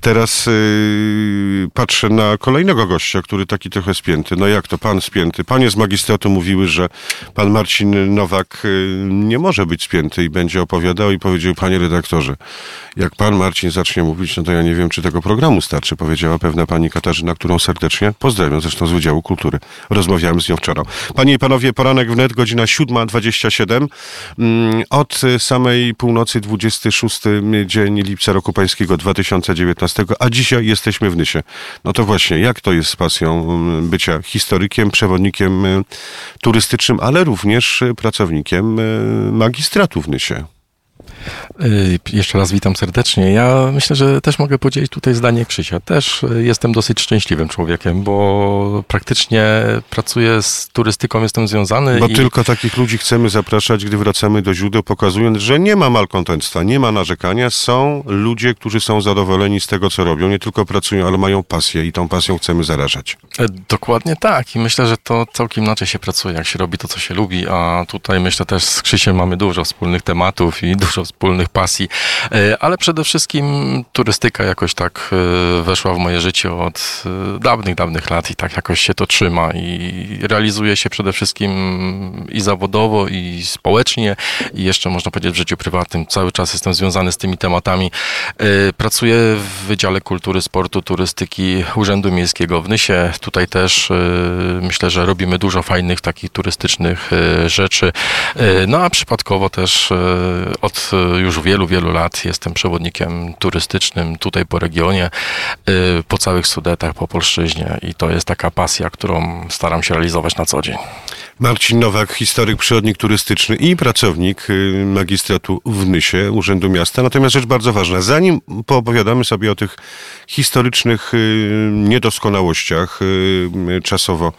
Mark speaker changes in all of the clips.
Speaker 1: Teraz patrzę na kolejnego gościa, który taki trochę spięty. No jak to pan spięty? Panie z magistratu mówiły, że pan Marcin Nowak nie może być spięty i będzie opowiadał i powiedział: panie redaktorze, jak pan Marcin zacznie mówić, no to ja nie wiem, czy tego programu starczy, powiedziała pewna pani Katarzyna, którą serdecznie pozdrawiam, zresztą z Wydziału Kultury. Rozmawiałem z nią wczoraj. Panie i panowie, poranek wnet, godzina 7:27. Od samej północy 26 dzień lipca roku pańskiego 2019, a dzisiaj jesteśmy w Nysie. No to właśnie, jak to jest z pasją bycia historykiem, przewodnikiem turystycznym, ale również pracownikiem magistratu w Nysie?
Speaker 2: Jeszcze raz witam serdecznie. Ja myślę, że też mogę podzielić tutaj zdanie Krzysia. Też jestem dosyć szczęśliwym człowiekiem, bo praktycznie pracuję z turystyką, jestem związany.
Speaker 1: Bo tylko takich ludzi chcemy zapraszać, gdy wracamy do źródeł, pokazując, że nie ma malkontentstwa, nie ma narzekania. Są ludzie, którzy są zadowoleni z tego, co robią. Nie tylko pracują, ale mają pasję i tą pasją chcemy zarażać.
Speaker 2: Dokładnie tak. I myślę, że to całkiem inaczej się pracuje, jak się robi to, co się lubi. A tutaj myślę też z Krzysiem mamy dużo wspólnych tematów i dużo wspólnych pasji, ale przede wszystkim turystyka jakoś tak weszła w moje życie od dawnych lat i tak jakoś się to trzyma i realizuje się przede wszystkim i zawodowo, i społecznie, i jeszcze można powiedzieć w życiu prywatnym. Cały czas jestem związany z tymi tematami. Pracuję w Wydziale Kultury, Sportu, Turystyki Urzędu Miejskiego w Nysie. Tutaj też myślę, że robimy dużo fajnych takich turystycznych rzeczy. No a przypadkowo też od już wielu lat jestem przewodnikiem turystycznym tutaj po regionie, po całych Sudetach, po Polszczyźnie i to jest taka pasja, którą staram się realizować na co dzień.
Speaker 1: Marcin Nowak, historyk, przewodnik turystyczny i pracownik magistratu w Nysie, Urzędu Miasta. Natomiast rzecz bardzo ważna, zanim poopowiadamy sobie o tych historycznych niedoskonałościach czasowo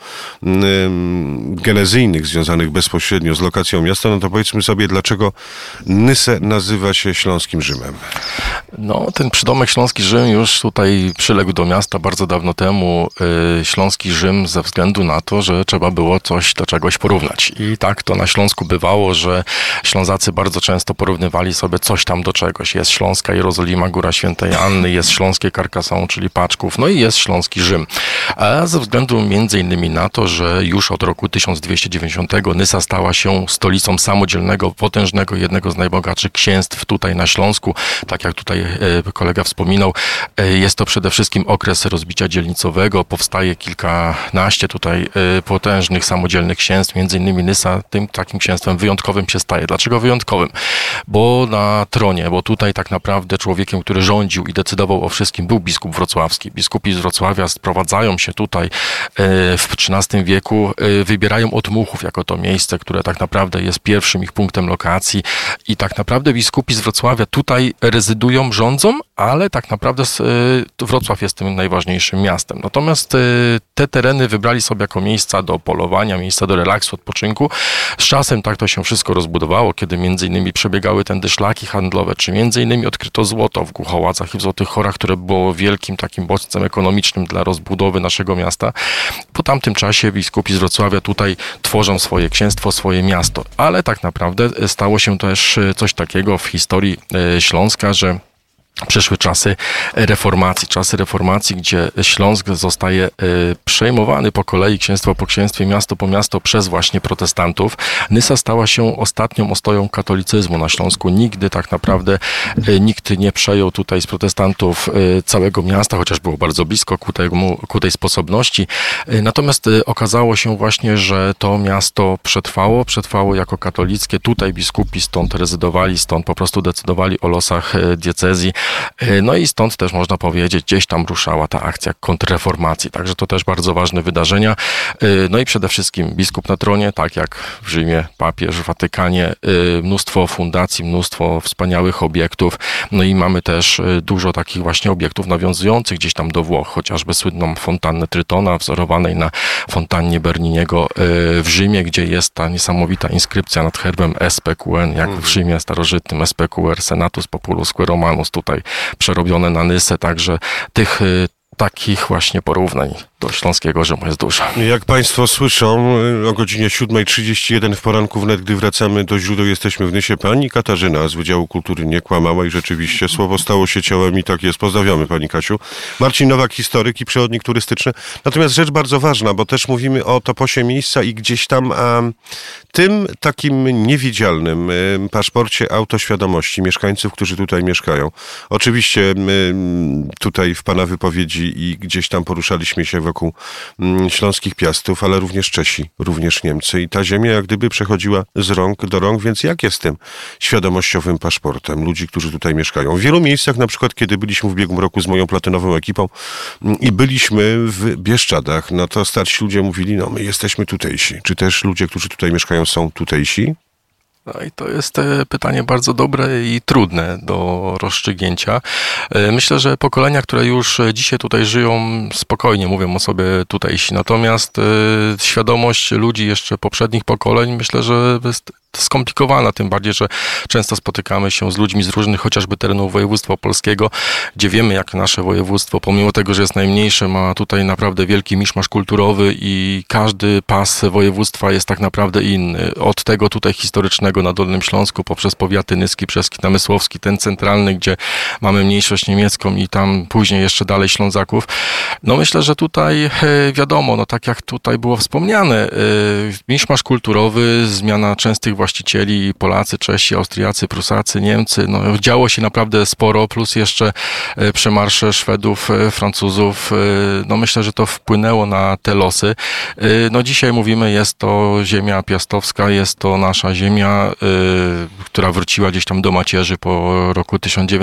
Speaker 1: genezyjnych, związanych bezpośrednio z lokacją miasta, no to powiedzmy sobie, dlaczego Nyse nazywa się Śląskim Rzymem.
Speaker 2: No, ten przydomek Śląski Rzym już tutaj przyległ do miasta bardzo dawno temu. Śląski Rzym ze względu na to, że trzeba było coś do czegoś porównać. I tak to na Śląsku bywało, że Ślązacy bardzo często porównywali sobie coś tam do czegoś. Jest Śląska Jerozolima, Góra Świętej Anny, jest Śląskie Carcassonne, czyli Paczków, no i jest Śląski Rzym. A ze względu między innymi na to, że już od roku 1290 Nysa stała się stolicą samodzielnego, potężnego, jednego z najbogatszych księstw tutaj na Śląsku. Tak jak tutaj kolega wspominał, jest to przede wszystkim okres rozbicia dzielnicowego. Powstaje kilkanaście tutaj potężnych, samodzielnych księstw. Między innymi Nysa tym takim księstwem wyjątkowym się staje. Dlaczego wyjątkowym? Bo na tronie, bo tutaj tak naprawdę człowiekiem, który rządził i decydował o wszystkim, był biskup wrocławski. Biskupi z Wrocławia sprowadzają się tutaj w XIII wieku, wybierają od Muchów jako to miejsce, które tak naprawdę jest pierwszym ich punktem lokacji i tak naprawdę biskupi z Wrocławia tutaj rezydują, rządzą, ale tak naprawdę Wrocław jest tym najważniejszym miastem. Natomiast te tereny wybrali sobie jako miejsca do polowania, miejsca do relaksu, odpoczynku. Z czasem tak to się wszystko rozbudowało, kiedy między innymi przebiegały tędy szlaki handlowe, czy między innymi odkryto złoto w Głuchołacach i w Złotych Chorach, które było wielkim takim bodźcem ekonomicznym dla rozbudowy naszego miasta. Po tamtym czasie biskupi z Wrocławia tutaj tworzą swoje księstwo, swoje miasto. Ale tak naprawdę stało się też coś takiego w historii Śląska, że przyszły czasy reformacji, gdzie Śląsk zostaje przejmowany po kolei, księstwo po księstwie, miasto po miasto przez właśnie protestantów. Nysa stała się ostatnią ostoją katolicyzmu na Śląsku. Nigdy tak naprawdę nikt nie przejął tutaj z protestantów całego miasta, chociaż było bardzo blisko ku tej sposobności. Natomiast okazało się właśnie, że to miasto przetrwało jako katolickie. Tutaj biskupi stąd rezydowali, stąd po prostu decydowali o losach diecezji. No i stąd też można powiedzieć, gdzieś tam ruszała ta akcja kontrreformacji. Także to też bardzo ważne wydarzenia. No i przede wszystkim biskup na tronie, tak jak w Rzymie, papież w Watykanie, mnóstwo fundacji, mnóstwo wspaniałych obiektów. No i mamy też dużo takich właśnie obiektów nawiązujących gdzieś tam do Włoch, chociażby słynną fontannę Trytona, wzorowanej na fontannie Berniniego w Rzymie, gdzie jest ta niesamowita inskrypcja nad herbem SPQN, jak w Rzymie starożytnym SPQR, Senatus Populusque Romanus, tutaj przerobione na Nysę, także tych takich właśnie porównań do śląskiego Rzymu jest dużo.
Speaker 1: Jak Państwo słyszą, o godzinie 7:31 w poranku wnet, gdy wracamy do źródeł, jesteśmy w Nysie. Pani Katarzyna z Wydziału Kultury nie kłamała i rzeczywiście słowo stało się ciałem i tak jest. Pozdrawiamy Pani Kasiu. Marcin Nowak, historyk i przewodnik turystyczny. Natomiast rzecz bardzo ważna, bo też mówimy o toposie miejsca i gdzieś tam tym takim niewidzialnym paszporcie autoświadomości mieszkańców, którzy tutaj mieszkają. Oczywiście tutaj w Pana wypowiedzi i gdzieś tam poruszaliśmy się wokół śląskich Piastów, ale również Czesi, również Niemcy. I ta ziemia jak gdyby przechodziła z rąk do rąk, więc jak jest tym świadomościowym paszportem ludzi, którzy tutaj mieszkają? W wielu miejscach, na przykład kiedy byliśmy w ubiegłym roku z moją platynową ekipą i byliśmy w Bieszczadach, no to starsi ludzie mówili, no my jesteśmy tutejsi. Czy też ludzie, którzy tutaj mieszkają, są tutejsi?
Speaker 2: No i to jest pytanie bardzo dobre i trudne do rozstrzygnięcia. Myślę, że pokolenia, które już dzisiaj tutaj żyją, spokojnie mówią o sobie tutejsi. Natomiast świadomość ludzi jeszcze poprzednich pokoleń, myślę, że jest skomplikowana, tym bardziej, że często spotykamy się z ludźmi z różnych chociażby terenów województwa opolskiego, gdzie wiemy, jak nasze województwo, pomimo tego, że jest najmniejsze, ma tutaj naprawdę wielki miszmasz kulturowy i każdy pas województwa jest tak naprawdę inny. Od tego tutaj historycznego na Dolnym Śląsku, poprzez powiaty Nyski, Brzeski, Namysłowski, ten centralny, gdzie mamy mniejszość niemiecką i tam później jeszcze dalej Ślązaków. No myślę, że tutaj wiadomo, no tak jak tutaj było wspomniane, miszmasz kulturowy, zmiana częstych właścicieli, Polacy, Czesi, Austriacy, Prusacy, Niemcy, no działo się naprawdę sporo, plus jeszcze przemarsze Szwedów, Francuzów, no myślę, że to wpłynęło na te losy. No dzisiaj mówimy, jest to ziemia piastowska, jest to nasza ziemia, która wróciła gdzieś tam do macierzy po roku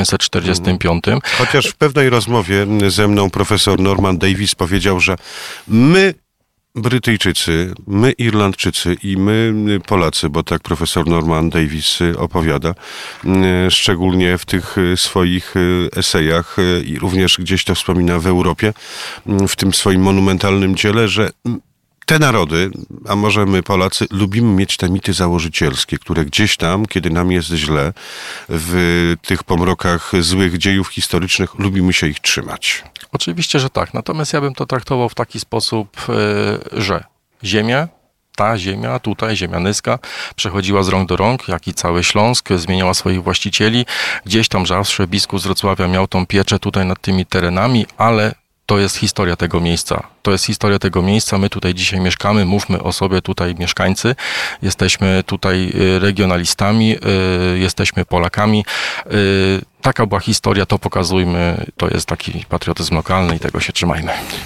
Speaker 2: 1945.
Speaker 1: Chociaż w pewnej rozmowie ze mną profesor Norman Davis powiedział, że my Brytyjczycy, my Irlandczycy i my Polacy, bo tak profesor Norman Davis opowiada, szczególnie w tych swoich esejach i również gdzieś to wspomina w Europie, w tym swoim monumentalnym dziele, że te narody, a może my Polacy, lubimy mieć te mity założycielskie, które gdzieś tam, kiedy nam jest źle, w tych pomrokach złych dziejów historycznych, lubimy się ich trzymać.
Speaker 2: Oczywiście, że tak. Natomiast ja bym to traktował w taki sposób, że ta ziemia tutaj, ziemia nyska, przechodziła z rąk do rąk, jak i cały Śląsk, zmieniała swoich właścicieli. Gdzieś tam zawsze biskup z Wrocławia miał tą pieczę tutaj nad tymi terenami, ale to jest historia tego miejsca. To jest historia tego miejsca. My tutaj dzisiaj mieszkamy, mówmy o sobie tutaj mieszkańcy. Jesteśmy tutaj regionalistami, jesteśmy Polakami. Taka była historia, to pokazujmy. To jest taki patriotyzm lokalny i tego się trzymajmy.